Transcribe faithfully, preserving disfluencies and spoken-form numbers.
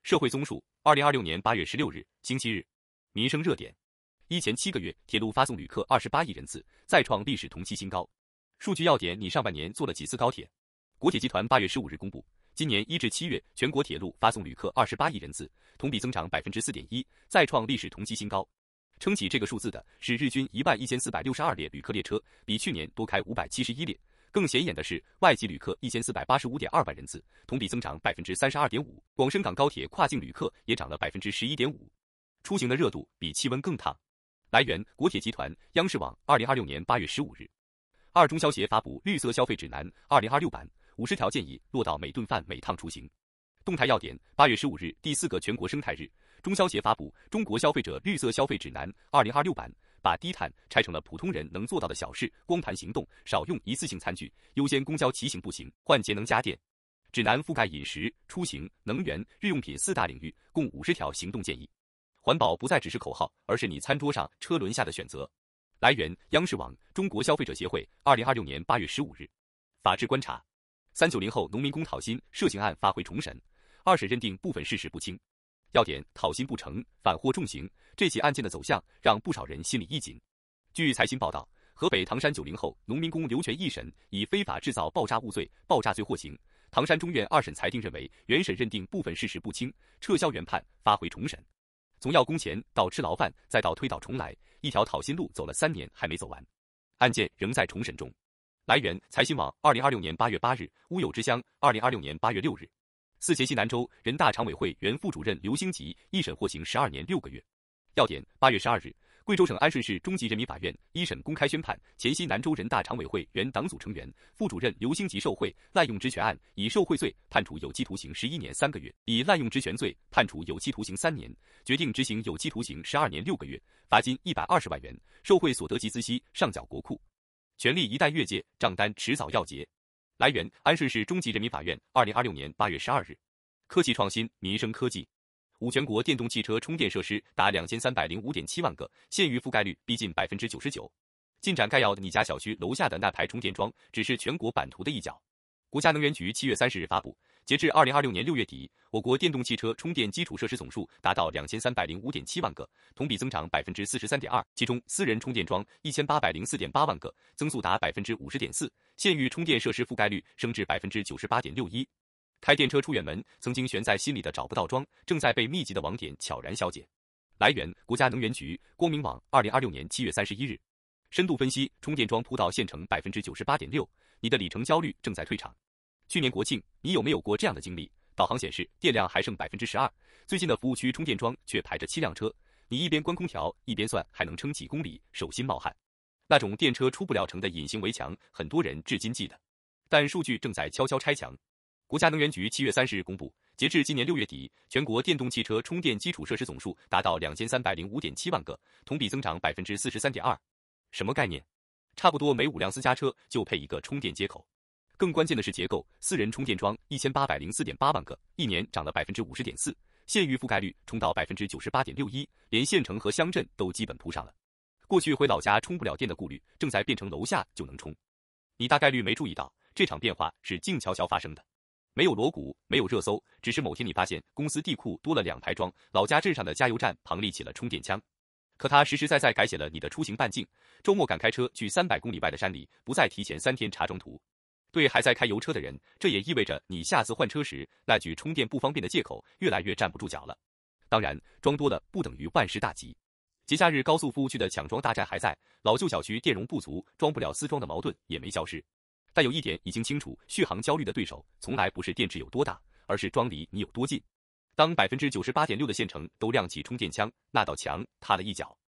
社会综述，二零二六年八月十六日，星期日，民生热点：一前七个月，铁路发送旅客二十八亿人次，再创历史同期新高。数据要点：你上半年坐了几次高铁？国铁集团八月十五日公布，今年一至七月全国铁路发送旅客二十八亿人次，同比增长百分之四点一，再创历史同期新高。撑起这个数字的是日均一万一千四百六十二列旅客列车，比去年多开五百七十一列。更显眼的是，外籍旅客一千四百八十五点二万人次，同比增长百分之三十二点五。广深港高铁跨境旅客也涨了百分之十一点五。出行的热度比气温更烫。来源：国铁集团、央视网，二零二六年八月十五日。二中消协发布绿色消费指南二零二六版，五十条建议落到每顿饭每趟出行。动态要点：八月十五日，第四个全国生态日，中消协发布《中国消费者绿色消费指南二零二六版》，把低碳拆成了普通人能做到的小事，光盘行动，少用一次性餐具，优先公交骑行步行，换节能家电。指南覆盖饮食、出行、能源、日用品四大领域，共五十条行动建议。环保不再只是口号，而是你餐桌上、车轮下的选择。来源：央视网、中国消费者协会，二零二六年八月十五日。法治观察：三九零后农民工讨薪涉刑案发回重审，二审认定部分事实不清。要点：讨薪不成，反获重刑。这起案件的走向让不少人心里一紧。据财新报道，河北唐山九零后农民工刘全一审以非法制造爆炸物罪、爆炸罪获刑。唐山中院二审裁定认为，原审认定部分事实不清，撤销原判，发回重审。从要工钱到吃牢饭，再到推倒重来，一条讨薪路走了三年还没走完，案件仍在重审中。来源：财新网，二零二六年八月八日。乌有之乡，二零二六年八月六日。四黔西南州人大常委会原副主任刘兴吉一审获刑十二年六个月。要点：八月十二日，贵州省安顺市中级人民法院一审公开宣判，黔西南州人大常委会原党组成员、副主任刘兴吉受贿、滥用职权案，以受贿罪判处有期徒刑十一年三个月，以滥用职权罪判处有期徒刑三年，决定执行有期徒刑十二年六个月，罚金一百二十万元，受贿所得集资息上缴国库。权力一旦越界，账单迟早要结。来源：安顺市中级人民法院，二零二六年八月十二日。科技创新，民生科技。五全国电动汽车充电设施达两千三百零五点七万个，县域覆盖率逼近百分之九十九。进展概要：你家小区楼下的那排充电桩只是全国版图的一角。国家能源局七月三十日发布，截至二零二六年六月底，我国电动汽车充电基础设施总数达到两千三百零五点七万个，同比增长百分之四十三点二。其中，私人充电桩一千八百零四点八万个，增速达百分之五十点四，县域充电设施覆盖率升至百分之九十八点六一。开电车出远门，曾经悬在心里的找不到桩，正在被密集的网点悄然消解。来源：国家能源局、光明网，二零二六年七月三十一日。深度分析：充电桩铺到县城百分之九十八点六，你的里程焦虑正在退场。去年国庆，你有没有过这样的经历？导航显示电量还剩百分之十二，最近的服务区充电桩却排着七辆车，你一边关空调，一边算还能撑几公里，手心冒汗。那种电车出不了城的隐形围墙，很多人至今记得，但数据正在悄悄拆墙。国家能源局七月三十日公布，截至今年六月底，全国电动汽车充电基础设施总数达到两千三百零五点七万个，同比增长百分之四十三点二。什么概念？差不多每五辆私家车就配一个充电接口。更关键的是结构，私人充电桩一千八百零四点八万个，一年涨了百分之五十点四，县域覆盖率冲到百分之九十八点六一，连县城和乡镇都基本铺上了。过去回老家充不了电的顾虑，正在变成楼下就能充。你大概率没注意到，这场变化是静悄悄发生的。没有锣鼓，没有热搜，只是某天你发现公司地库多了两排桩，老家镇上的加油站旁立起了充电枪。可它实实在在改写了你的出行半径，周末敢开车去三百公里外的山里，不再提前三天查桩图。对还在开油车的人，这也意味着你下次换车时，那句充电不方便的借口越来越站不住脚了。当然，桩多了不等于万事大吉。节假日高速服务区的抢桩大战还在，老旧小区电容不足，装不了私桩的矛盾也没消失。但有一点已经清楚，续航焦虑的对手从来不是电池有多大，而是桩离你有多近。当百分之九十八点六的县城都亮起充电枪，那道墙塌了一角。